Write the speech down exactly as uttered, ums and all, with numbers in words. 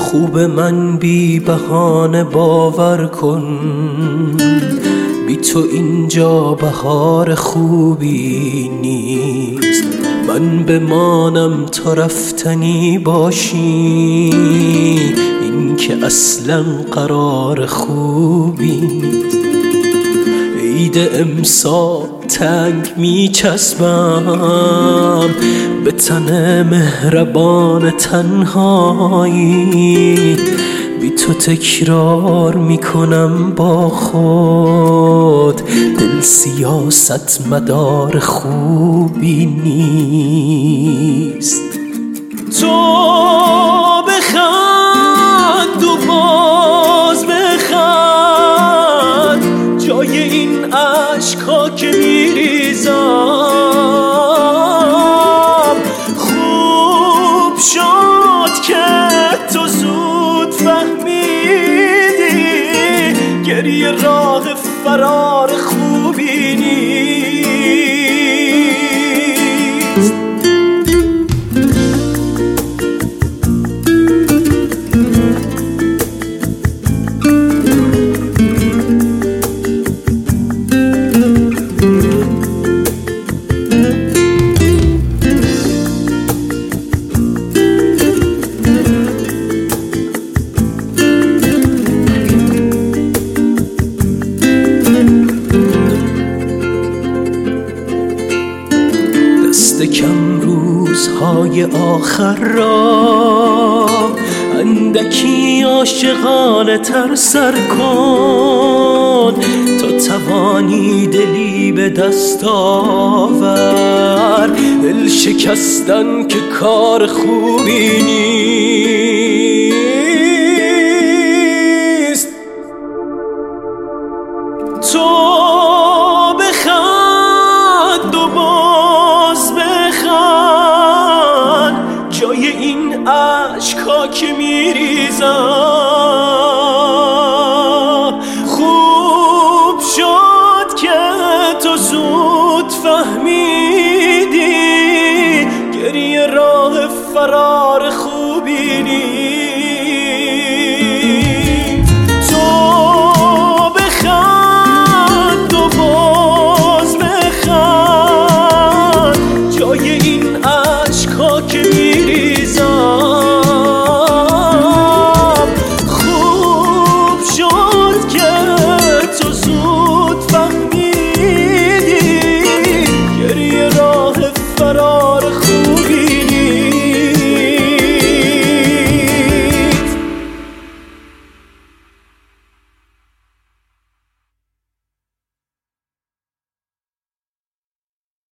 خوب من بی بهانه باور کن، بی تو اینجا بهار خوبی نیست. من بمانم تا رفتنی باشی، این که اصلا قرار خوبی نیست. عید امسال تنگ می چسبم به تن مهربان تنهایی، بی تو تکرار می کنم با خود، دل سیاست مدار خوبی نیست. تو بخند و باز بخند، جای این عشقا که میریزم. خوب شد که تو زود فهمیدی، گریه راه فرار خوبی نیست. دست کم روزهای آخر را اندکی عاشقانه تر سر کن، تا توانی دلی به دست آور. دل شکستن که کار خوبی نیست. تو بخند و باز بخند، جای این عشقا که میریزم. خوب شد که تو زود فهمیدی، گریه راه فرار